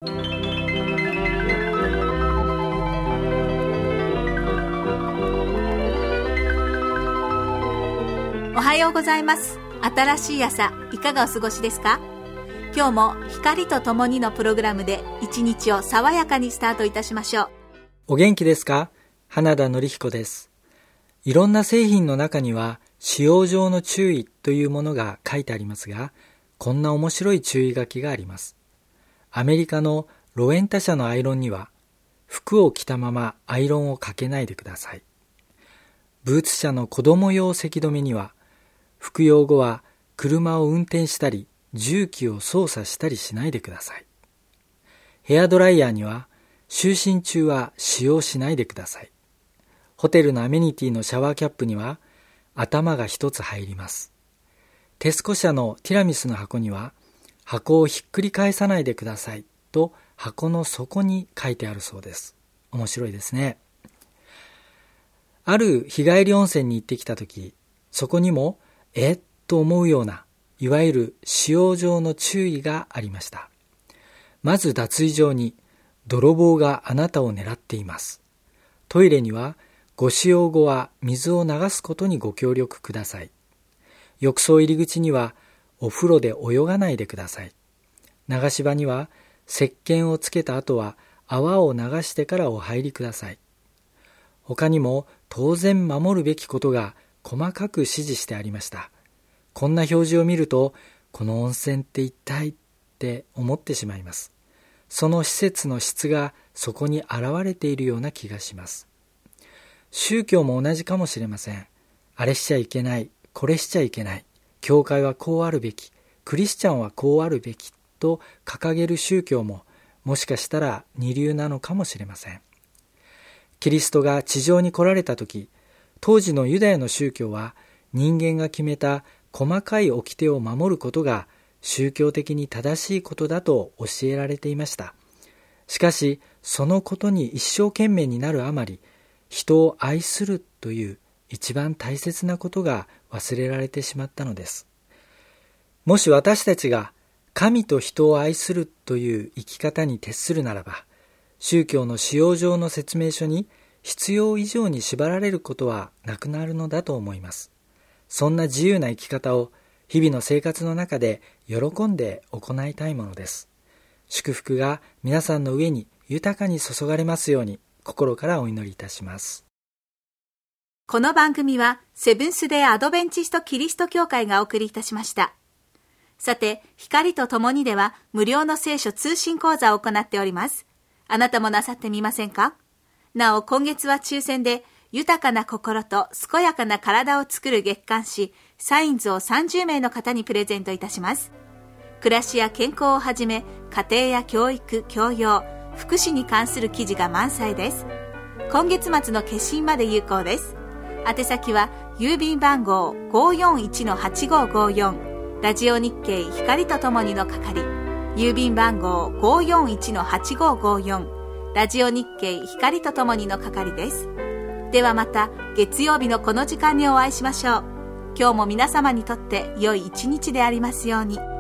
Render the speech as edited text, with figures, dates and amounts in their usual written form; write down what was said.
おはようございます。新しい朝、いかがお過ごしですか？今日も光とともにのプログラムで一日を爽やかにスタートいたしましょう。 お元気ですか？花田典彦です。いろんな製品の中には使用上の注意というものが書いてありますが、こんな面白い注意書きがあります。アメリカのロエンタ社のアイロンには、服を着たままアイロンをかけないでください。ブーツ社の子供用せき止めには、服用後は車を運転したり重機を操作したりしないでください。ヘアドライヤーには就寝中は使用しないでください。ホテルのアメニティのシャワーキャップには頭が一つ入ります。テスコ社のティラミスの箱には箱をひっくり返さないでくださいと箱の底に書いてあるそうです。面白いですね。ある日帰り温泉に行ってきたとき、そこにもと思うような、いわゆる使用上の注意がありました。まず脱衣場に、泥棒があなたを狙っています。トイレには、ご使用後は水を流すことにご協力ください。浴槽入り口には、お風呂で泳がないでください。流し場には、石鹸をつけた後は泡を流してからお入りください。他にも当然守るべきことが細かく指示してありました。こんな表示を見ると、この温泉って一体って思ってしまいます。その施設の質がそこに現れているような気がします。宗教も同じかもしれません。あれしちゃいけない、これしちゃいけない、教会はこうあるべき、クリスチャンはこうあるべきと掲げる宗教も、もしかしたら二流なのかもしれません。キリストが地上に来られたとき、当時のユダヤの宗教は人間が決めた細かい掟を守ることが宗教的に正しいことだと教えられていました。しかし、そのことに一生懸命になるあまり、人を愛するという一番大切なことが忘れられてしまったのです。もし私たちが神と人を愛するという生き方に徹するならば、宗教の使用上の説明書に必要以上に縛られることはなくなるのだと思います。そんな自由な生き方を日々の生活の中で喜んで行いたいものです。祝福が皆さんの上に豊かに注がれますように心からお祈りいたします。 この番組はセブンス・デー・アドベンチスト・キリスト教会がお送りいたしました。さて、光とともにでは無料の聖書通信講座を行っております。あなたもなさってみませんか？なお、今月は抽選で豊かな心と健やかな体を作る月刊誌サインズを30名の方にプレゼントいたします。暮らしや健康をはじめ、家庭や教育、教養、福祉に関する記事が満載です。今月末の決心まで有効です。宛先は郵便番号 541-8554 ラジオ日経光とともにの係、郵便番号 541-8554 ラジオ日経光とともにの係です。ではまた月曜日のこの時間にお会いしましょう。今日も皆様にとって良い一日でありますように。